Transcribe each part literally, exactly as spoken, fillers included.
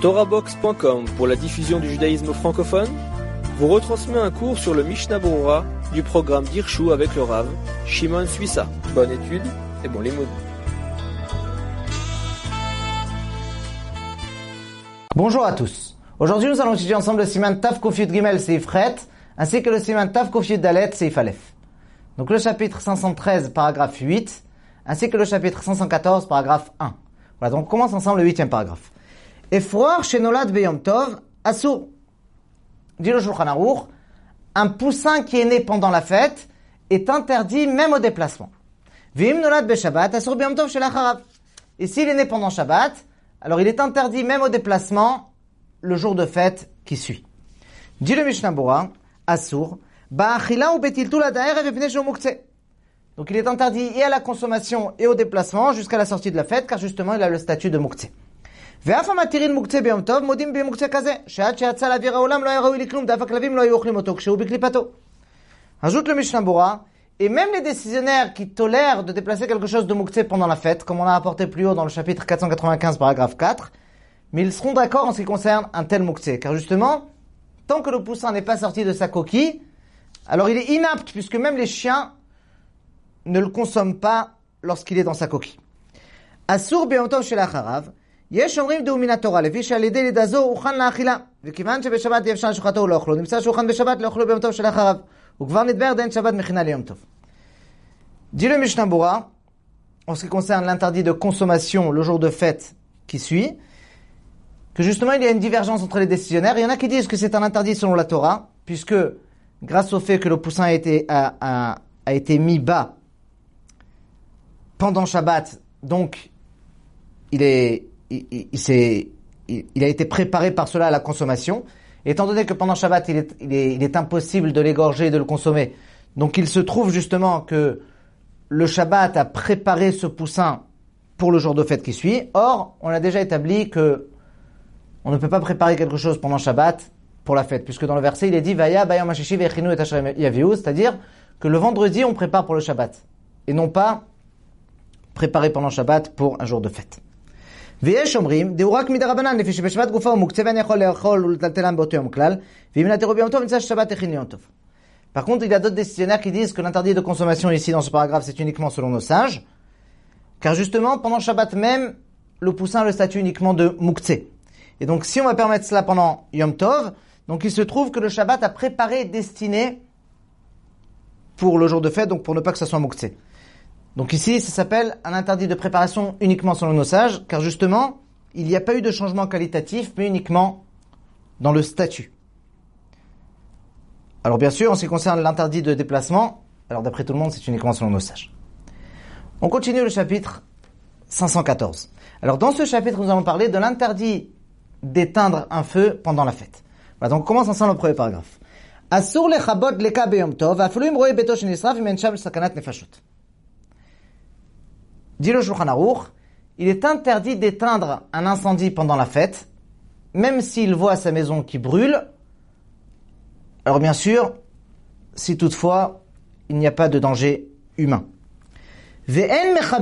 Torahbox point com pour la diffusion du judaïsme francophone vous retransmet un cours sur le Mishnah Berurah du programme d'Hirshu avec le Rav Shimon Suissa. Bonne étude et bon limoud. Bonjour à tous. Aujourd'hui, nous allons étudier ensemble le Siman Tav Kuf Yud Gimel Seif Chet, ainsi que le Siman Tav Kuf Yud Dalet Seif Aleph. Donc le chapitre cinq cent treize, paragraphe huit, ainsi que le chapitre cinq cent quatorze, paragraphe un. Voilà, donc on commence ensemble le huitième paragraphe. Efroar Shenolad Beyom Tov Asur. Dit le Shulchan Aruch, un poussin qui est né pendant la fête est interdit même au déplacement. V'im Nolad Beshabbat Asur Beyom Tov Shelacharav. Et s'il est né pendant Shabbat, alors il est interdit même au déplacement le jour de fête qui suit. Dit le Mishnah Berurah, Asur, Ba'achila ou betiltul ha'daerev mipnei shehu muktzeh. Donc il est interdit et à la consommation et au déplacement jusqu'à la sortie de la fête, car justement il a le statut de muktzeh. ואף המתירין מוקצה ביום טוב, מודים במוקצה כזה, שעד שיצא לאוויר העולם לא היה ראוי לכלום, דף הכלבים לא היו אוכלים אותו כשהוא בקליפתו. Ajoute le Mishnah Berurah, et même les décisionnaires qui tolèrent de déplacer quelque chose de muktzeh pendant la fête, comme on a apporté plus haut dans le chapitre quatre cent quatre-vingt-quinze, paragraphe quatre, mais ils seront d'accord en ce qui concerne un tel muktzeh, car justement, tant que le poussin n'est pas sorti de sa coquille, alors il est inapte, puisque même les chiens ne le consomment pas lorsqu'il est dans sa coquille. Asur ביום טוב שלאחריו, יש אומרים דהו מן התורה, לפי שעל ידי לידה זו הוכן לאכילה, וכיוון שבשבת יבשה על שולחתו לא אוכלו, נמצא שהוכן בשבת לא אוכלו ביום טוב שלאחריו, וכבר נדבר דין שבת מכינה ליום טוב. Dit le Mishnah Berurah, en ce qui concerne l'interdit de consommation le jour de fête qui suit, que justement il y a une divergence entre les décisionnaires. Il y en a qui disent que c'est un interdit selon la Torah, puisque grâce au fait que le poussin a été, a, a, a été mis bas pendant Shabbat, donc il est Il, il, il, s'est, il, il a été préparé par cela à la consommation. Et étant donné que pendant Shabbat, il est, il est, il est impossible de l'égorger et de le consommer. Donc il se trouve justement que le Shabbat a préparé ce poussin pour le jour de fête qui suit. Or, on a déjà établi que on ne peut pas préparer quelque chose pendant Shabbat pour la fête. Puisque dans le verset, il est dit, Vaya, bayom hashishi ve'echinu et asher yaviu, c'est-à-dire que le vendredi, on prépare pour le Shabbat. Et non pas préparer pendant Shabbat pour un jour de fête. ויש אומרים, דהו רק מדרבנן, לפי שבשבת גופו הוא מוקצה ואין יכול לאכול ולטלטלם באותו יום כלל, ואם נתירו ביום טוב, נמצא ששבת הכין ליום טוב. Par contre, il y a d'autres décisionnaires qui disent que l'interdit de consommation ici dans ce paragraphe, c'est uniquement selon nos sages, car justement, pendant Shabbat même, le poussin a le statut uniquement de muktzeh. Et donc, si on va permettre cela pendant Yom Tov, donc il se trouve que le Shabbat a préparé et destiné pour le jour de fête, donc pour ne pas que ça soit muktzeh. Donc ici, ça s'appelle un interdit de préparation uniquement selon nos sages, car justement, il n'y a pas eu de changement qualitatif, mais uniquement dans le statut. Alors bien sûr, en ce qui concerne l'interdit de déplacement, alors d'après tout le monde, c'est uniquement selon nos sages. On continue le chapitre cinq cent quatorze. Alors dans ce chapitre, nous allons parler de l'interdit d'éteindre un feu pendant la fête. Voilà, donc on commence ensemble le premier paragraphe. Asur lechabot leka beyom tov, afelu im roe beto shenisraf im en sham sakanat nefashot. Dit le Shulchan Aruch, il est interdit d'éteindre un incendie pendant la fête, même s'il voit sa maison qui brûle. Alors bien sûr, si toutefois, il n'y a pas de danger humain. Et on n'a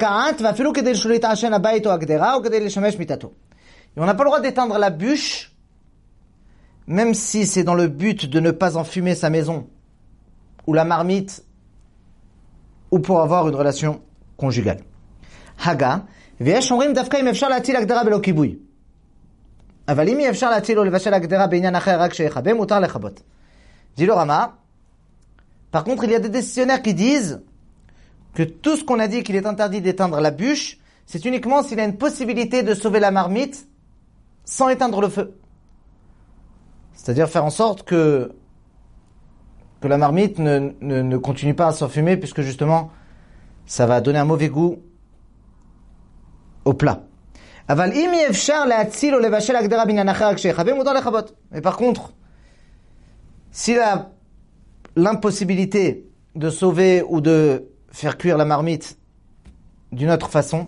pas le droit d'éteindre la bûche, même si c'est dans le but de ne pas enfumer sa maison, ou la marmite, ou pour avoir une relation conjugale. Haga, ויש אומרים דווקא אם אפשר להציל הגדרה בלא כיבוי. אבל אם אי אפשר להציל או לבשל הגדרה בעניין אחר רק שיכבה, מותר לכבות. Dit le Rama. Par contre, il y a des décisionnaires qui disent que tout ce qu'on a dit qu'il est interdit d'éteindre la bûche, c'est uniquement s'il y a une possibilité de sauver la marmite sans éteindre le feu. C'est-à-dire faire en sorte que que la marmite ne, ne, ne continue pas à s'enfumer, puisque justement ça va donner un mauvais goût au plat. Mais par contre, s'il a l'impossibilité de sauver ou de faire cuire la marmite d'une autre façon,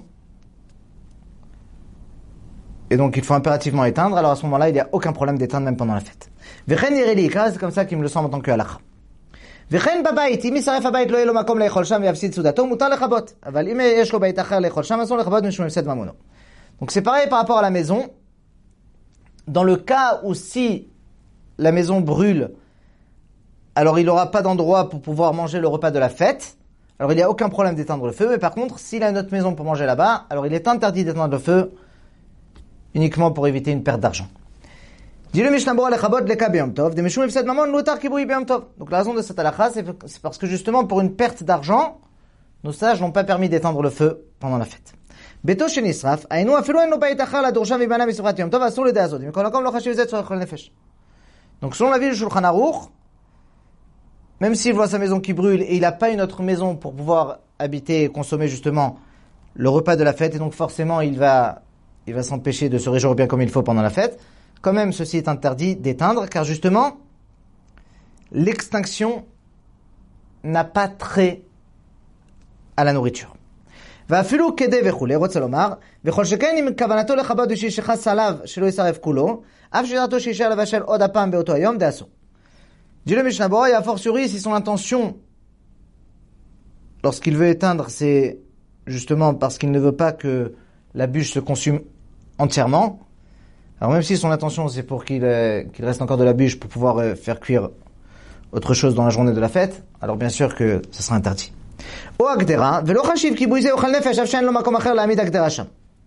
et donc il faut impérativement éteindre, alors à ce moment-là, il n'y a aucun problème d'éteindre même pendant la fête. C'est comme ça qu'il me le semble en tant que halakha. וכן בבית, אם ישרף הבית לא יהיה לו מקום לאכול שם ויפסיד סעודתו, מותר לכבות. אבל אם יש לו בית אחר לאכול שם, אסור לכבות משום הפסד ממונו. Donc c'est pareil par rapport à la maison. dans le cas où si la maison brûle, alors il n'aura pas d'endroit pour pouvoir manger le repas de la fête. Alors il n'y a aucun problème d'éteindre le feu, mais par contre, s'il a une autre maison pour manger là-bas, alors il est interdit d'éteindre le feu uniquement pour éviter une perte d'argent. Dit le Mishnah Berurah lechabot leka b'yom tov, de mishum ifsad mamon lutar kibui b'yom tov. Donc la raison de cette halakha, c'est parce que justement pour une perte d'argent, nos sages n'ont pas permis d'éteindre le feu pendant la fête. Beto shenisraf, aynu afilu en lo bayit achar la dorsha v'ibana misufrat yom tov asur l'idée azot. Mikol hakom lo chashiv zet tzorech nefesh. Donc selon l'avis du Shulchan Aruch, même s'il voit sa maison qui brûle et il n'a pas une autre maison pour pouvoir habiter et consommer justement le repas de la fête, et donc forcément il va, il va s'empêcher de se réjouir bien comme il faut pendant la fête, quand même ceci est interdit d'éteindre, car justement l'extinction n'a pas trait à la nourriture. ואפילו כדי וכולי, רוצה לומר, וכל שכן אם כוונתו לכבות ושישחס עליו שלא ישרף כולו, אף שידעתו שישאר לבשל עוד הפעם באותו היום, דאסור. Dit le Mishnah Berurah, et a fortiori, si son intention, lorsqu'il veut éteindre, c'est justement parce qu'il ne veut pas que la bûche se consume entièrement. Alors même si son intention, c'est pour qu'il, euh, qu'il reste encore de la bûche pour pouvoir euh, faire cuire autre chose dans la journée de la fête, alors bien sûr que ce sera interdit. או הגדרה, ולא חשיב כיבוי זה יאכל נפש, אף שאין לו מקום אחר להעמיד הגדרה שם.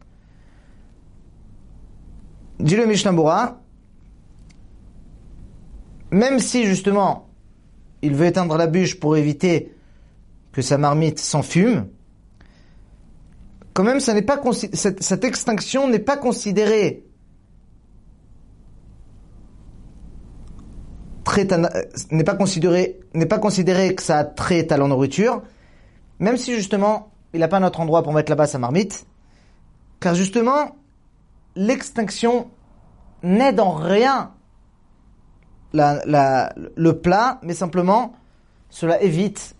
Dit le Mishnah Berurah, même si justement il veut éteindre la bûche pour éviter que sa marmite s'enfume, quand même ça n'est pas consi- cette, cette extinction n'est pas considérée très ta- n'est pas considérée n'est pas considérée que ça a trait à la nourriture, même si justement il n'a pas un autre endroit pour mettre là-bas sa marmite, car justement l'extinction n'aide en rien La, la, le plat, mais simplement, cela évite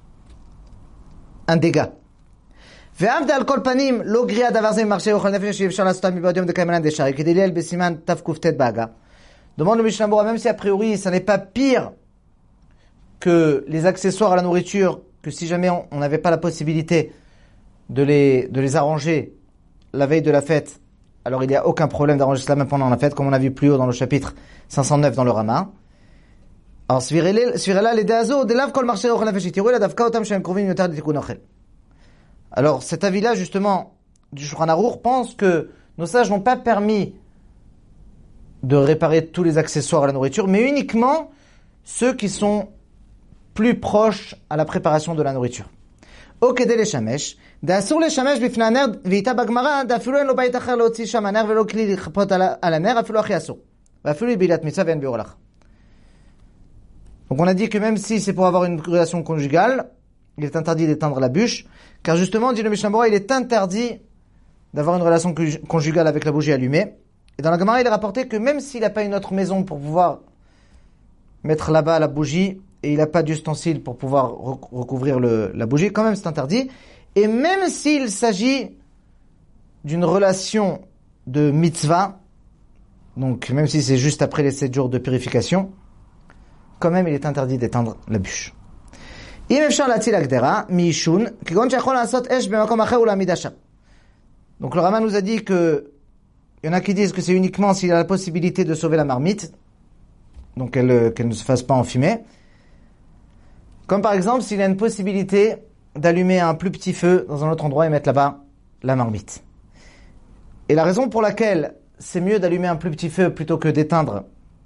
un dégât. ועבד על כל פנים, לא גריעת דבר זה ממרשי אוכל נפש שאי אפשר לעשותם מבעוד יום דקיימנן דשארי, כדי ליל בסימן תק"ט בהגה. Demande le Mishnah Berurah, même si a priori, ça n'est pas pire que les accessoires à la nourriture, que si jamais on n'avait pas la possibilité de les, de les arranger la veille de la fête, alors il n'y a aucun problème d'arranger cela même pendant la fête, comme on a vu plus haut dans le chapitre cinq cent neuf dans le Rama. Alors, svirela les dazo, de lav kol marché ochel nefesh itiru, la davka otam shem krovim yotar ditikun ochel. Alors, cet avis-là, justement, du Shulchan Aruch, pense que nos sages n'ont pas permis de réparer tous les accessoires à la nourriture, mais uniquement ceux qui sont plus proches à la préparation de la nourriture. או כדי לשמש, דאסור לשמש בפני הנר, ואיתה בגמרא, דאפילו אין לו בית אחר להוציא שם הנר ולא כלי לכפות על, על הנר, אפילו הכי אסור. ואפילו היא בעילת מצווה ואין ביאור הלכה. Donc on a dit que même si c'est pour avoir une relation conjugale, il est interdit d'éteindre la bûche, car justement, dit le Mishnah Berurah, il est interdit d'avoir une relation conjugale avec la bougie allumée. Et dans la Gemara, il est rapporté que même s'il n'a pas une autre maison pour pouvoir mettre là-bas la bougie, et il n'a pas d'ustensile pour pouvoir recouvrir le, la bougie, quand même c'est interdit. Et même s'il s'agit d'une relation de mitzvah, donc même si c'est juste après les sept jours de purification, quand même il est interdit d'éteindre la bûche. Donc le Rama nous a dit que il y en a qui disent que c'est uniquement s'il a la possibilité de sauver la marmite, donc qu'elle, qu'elle ne se fasse pas enfumer. Comme par exemple, s'il y a une possibilité d'allumer un plus petit feu dans un autre endroit et mettre là-bas la marmite. Et la raison pour laquelle c'est mieux d'allumer un plus petit feu plutôt que d'éteindre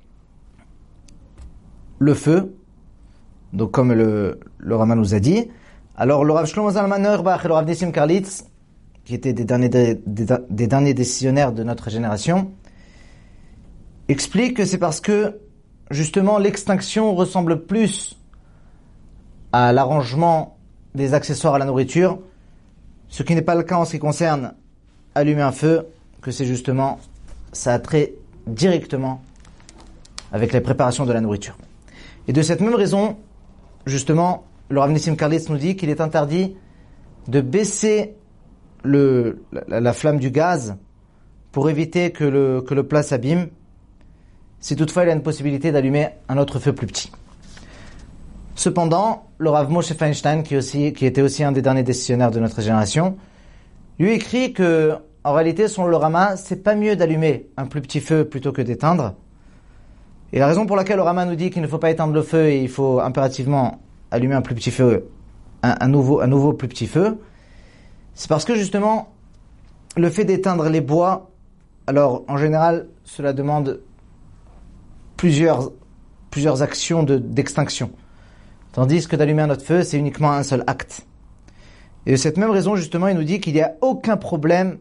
le feu, donc comme le, le Rama nous a dit, alors le Rav Shlomo Zalman Auerbach et le Rav Nissim Karlitz, qui étaient des derniers, des, des, des derniers décisionnaires de notre génération, expliquent que c'est parce que justement l'extinction ressemble plus à l'arrangement des accessoires à la nourriture, ce qui n'est pas le cas en ce qui concerne allumer un feu, que c'est justement, ça a trait directement avec la préparation de la nourriture. Et de cette même raison, justement, le Rav Nissim Karlitz nous dit qu'il est interdit de baisser le, la, la flamme du gaz pour éviter que le, que le plat s'abîme, si toutefois il y a une possibilité d'allumer un autre feu plus petit. Cependant, le Rav Moshe Feinstein, qui, aussi, qui était aussi un des derniers décisionnaires de notre génération, lui écrit que en réalité, selon le Rama, c'est pas mieux d'allumer un plus petit feu plutôt que d'éteindre. Et la raison pour laquelle le Rama nous dit qu'il ne faut pas éteindre le feu et il faut impérativement allumer un plus petit feu, un, un nouveau, un nouveau plus petit feu, c'est parce que justement, le fait d'éteindre les bois, alors en général, cela demande plusieurs, plusieurs actions de, d'extinction. Tandis que d'allumer un autre feu, c'est uniquement un seul acte. Et de cette même raison, justement, il nous dit qu'il n'y a aucun problème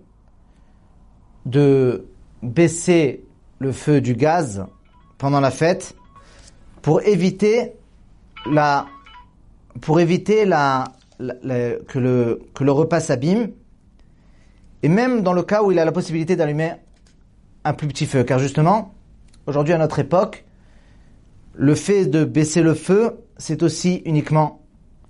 de baisser le feu du gaz pendant la fête pour éviter la, pour éviter la, la, la que le, que le repas s'abîme. Et même dans le cas où il a la possibilité d'allumer un plus petit feu. Car justement, aujourd'hui à notre époque, le fait de baisser le feu, c'est aussi uniquement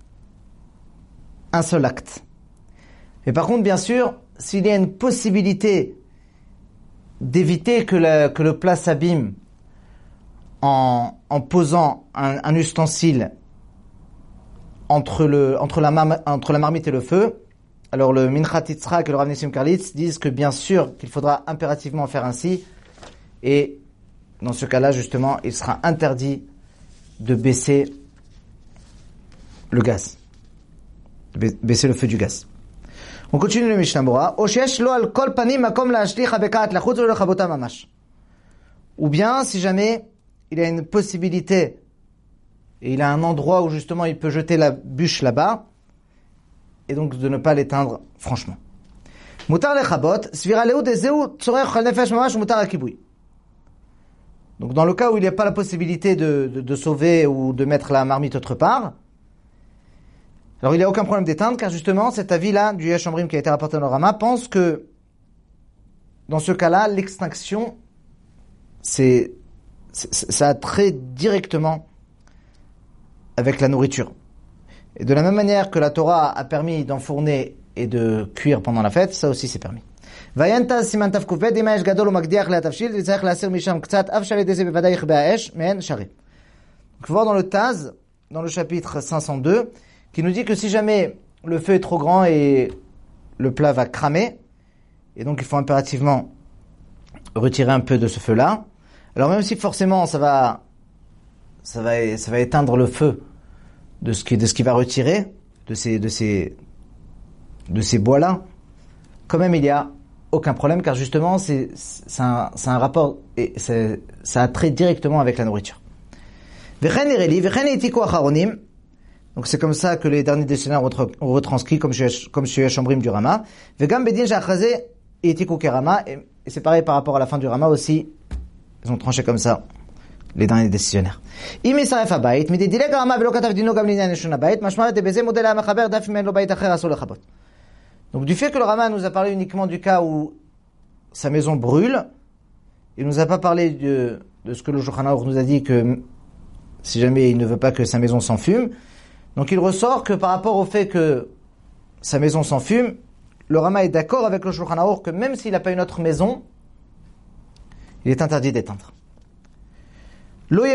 un seul acte. Mais par contre, bien sûr, s'il y a une possibilité d'éviter que, la, que le plat s'abîme en, en posant un, un ustensile entre, le, entre, la mar, entre la marmite et le feu, alors le Minchat Yitzhak et le Rav Nissim Karlitz disent que bien sûr qu'il faudra impérativement faire ainsi, et dans ce cas-là, justement, il sera interdit de baisser le gaz, de baisser le feu du gaz. On continue le Mishnah Bora. Ou bien, si jamais il a une possibilité et il a un endroit où justement il peut jeter la bûche là-bas, et donc de ne pas l'éteindre franchement. Mutar lechabot, svira leu de zeu tzorech al nefesh mamash mutar akibui. Donc dans le cas où il n'y a pas la possibilité de, de, de sauver ou de mettre la marmite autre part, alors il n'y a aucun problème d'éteindre, car justement cet avis-là du Yesh Omrim qui a été rapporté dans le Rama pense que dans ce cas-là, l'extinction, c'est, c'est, ça a trait directement avec la nourriture. Et de la même manière que la Torah a permis d'enfourner et de cuire pendant la fête, ça aussi c'est permis. Vayanta siman taf kufet imayesh gadol u magdiach le'atavshil tzarich la'aser misham ktsat af shavet dese bevadai be'aesh men shari. Il faut voir dans le Taz, dans le chapitre cinq cent deux, qui nous dit que si jamais le feu est trop grand et le plat va cramer, et donc il faut impérativement retirer un peu de ce feu-là. Alors même si forcément ça va, ça va, ça va éteindre le feu de ce qui, de ce qui va retirer de ces, de ces, de ces bois-là, quand même il y a aucun problème, car justement c'est, c'est un, c'est un rapport et c'est, ça a trait directement avec la nourriture. Donc c'est comme ça que les derniers dictionnaires ont retranscrit, comme comme chez Yesh Omrim du Rama. Vegam bedin shachazé et tiku kerama, et c'est pareil par rapport à la fin du Rama aussi. Ils ont tranché comme ça les derniers décisionnaires. Imi saref habayit mi dileg Rama velo katav dino gam linyan shon habayit mashma de beze model ha'mechaber daf men lo bayit acher asur lechabot. Donc du fait que le Rama nous a parlé uniquement du cas où sa maison brûle, il nous a pas parlé de de ce que le Shulchan Aruch nous a dit, que si jamais il ne veut pas que sa maison s'enfume. Donc il ressort que par rapport au fait que sa maison s'enfume, le Rama est d'accord avec le Shulchan Aruch que même s'il n'a pas une autre maison, il est interdit d'éteindre. Mais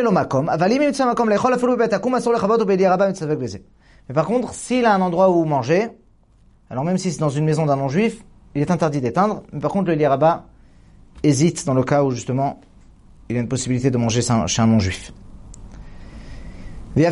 par contre, s'il a un endroit où manger, alors même si c'est dans une maison d'un non-juif, il est interdit d'éteindre. Mais par contre, le Eli Rabba hésite dans le cas où justement il a une possibilité de manger chez un non-juif. Alors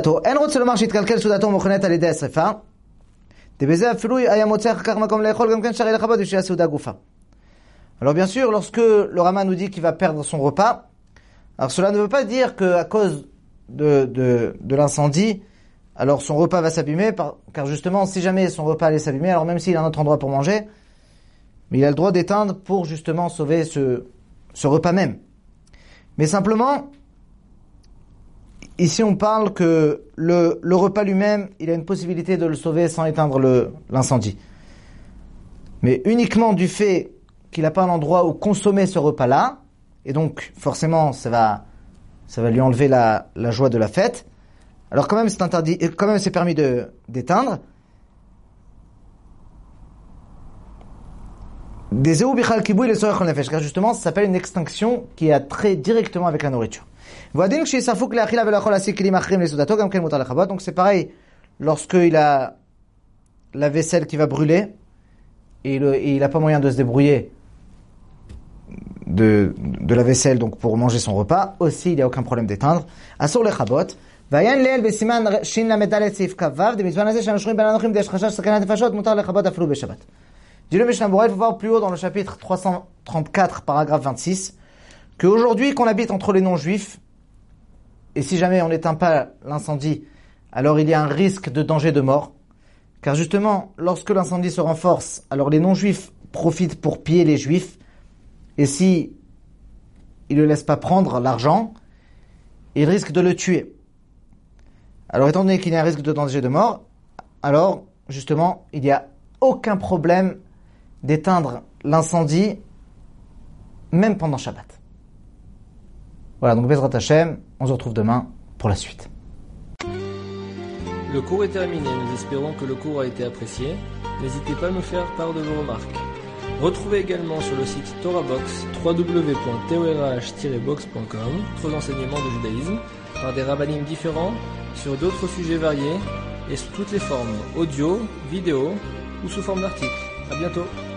bien sûr, lorsque le Rama nous dit qu'il va perdre son repas, alors cela ne veut pas dire qu'à cause de, de, de l'incendie, alors son repas va s'abîmer, par, car justement, si jamais son repas allait s'abîmer, alors même s'il a un autre endroit pour manger, mais il a le droit d'éteindre pour justement sauver ce, ce repas même. Mais simplement, ici on parle que le, le repas lui-même, il a une possibilité de le sauver sans éteindre le, l'incendie. Mais uniquement du fait qu'il n'a pas un endroit où consommer ce repas-là, et donc forcément ça va, ça va lui enlever la, la joie de la fête. Alors quand même c'est interdit, quand même c'est permis de, d'éteindre. Des eux bichal kibou et les soeurs nefesh, car justement ça s'appelle une extinction qui a trait directement avec la nourriture. Donc c'est pareil lorsqu'il a la vaisselle qui va brûler, et il n'a pas moyen de se débrouiller de, de la vaisselle donc pour manger son repas, aussi il n'y a aucun problème d'éteindre. Asur le chabot. Vayan leel besiman shin la medalet seif kavav de mitzvah nazeh shanoshrim ben anochim desh chashash sakanat nefashot mutar le chabot aflu beshabbat. Dit le Mishnah Berurah, il faut voir plus haut dans le chapitre trois cent trente-quatre, paragraphe vingt-six, qu'aujourd'hui qu'on habite entre les non-juifs, et si jamais on n'éteint pas l'incendie, alors il y a un risque de danger de mort, car justement, lorsque l'incendie se renforce, alors les non-juifs profitent pour piller les juifs, et si ils ne laissent pas prendre l'argent, ils risquent de le tuer. Alors étant donné qu'il y a un risque de danger de mort, alors justement, il n'y a aucun problème d'éteindre l'incendie, même pendant Shabbat. Voilà, donc Bezrat Hashem, on se retrouve demain pour la suite. Le cours est terminé, nous espérons que le cours a été apprécié. N'hésitez pas à nous faire part de vos remarques. Retrouvez également sur le site TorahBox, w w w point torah tiret box point com, d'autres enseignements de judaïsme, par des rabbinim différents, sur d'autres sujets variés, et sous toutes les formes, audio, vidéo, ou sous forme d'articles. À bientôt.